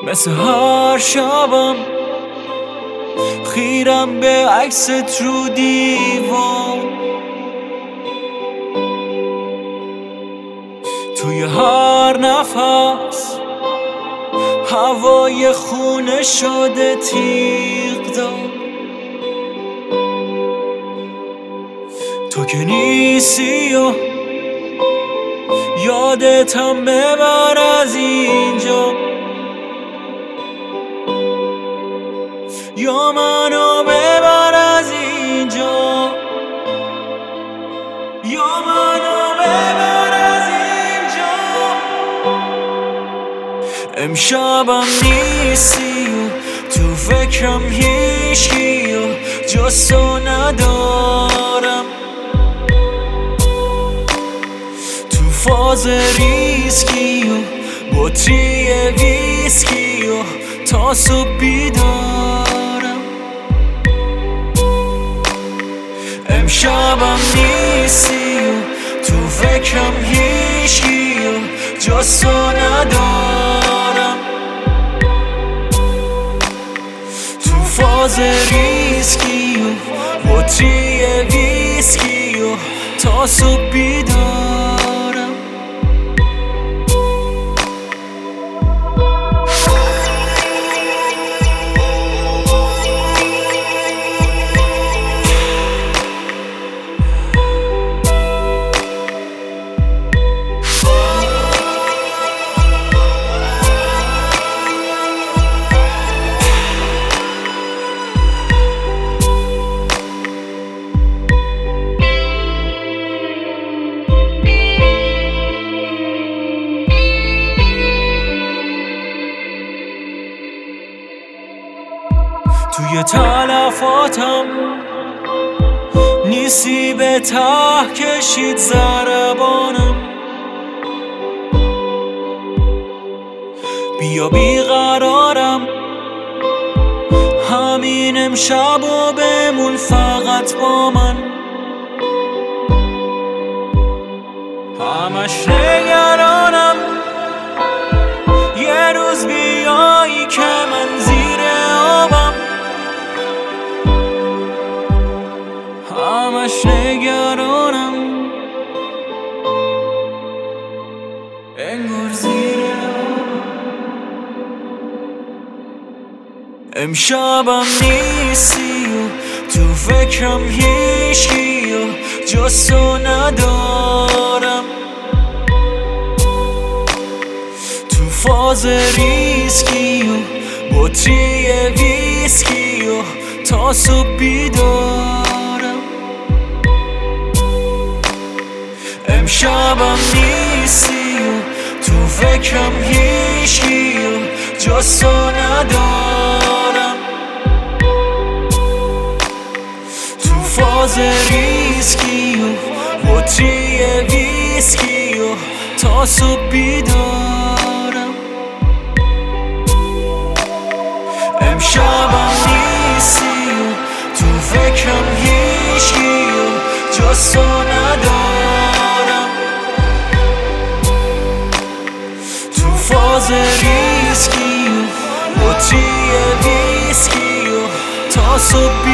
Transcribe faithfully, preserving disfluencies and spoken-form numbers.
مثل هر شبم خیرم به عکست رو دیوار، توی هر نفس هوای خونه شده تیغ دار. تو که نیستی و یادتم ببر از اینجا، یا منو ببر از اینجا، یا منو ببر از اینجا. امشبم نیستی و تو فکرم هیچکی و جز تو ندارم، تو فاز ریسکی و بطری ویسکی و تا صبح بیدارم. امشبم نیستی و تو فکرم هیچکی و جز تو ندارم، تو فاز ریسکی و بطری ویسکی و تا صبح بیدارم. توی تلفاتم نیستی، به ته کشید ضربانم. بیا بیقرارم همین امشب و بمون فقط با من. همش نگرانم یه روز بیایی که من زیر آبم، همش نگرانم انگار زیر آبم. امشبم نیستی و تو فکرم هیچکی و جز تو ندارم، تو فاز ریسکی و بطری ویسکی و تا صبح بیدارم. امشبم نیستی و تو فکرم هیچکی و جز تو ندارم، تو فاز ریسکی و بطری ویسکی و تا صبح بیدارم. امشبم نیستی و تو فکرم هیچکی و جز تو ندارم، تو فاز ریسکی و بطری ویسکی و تا صبح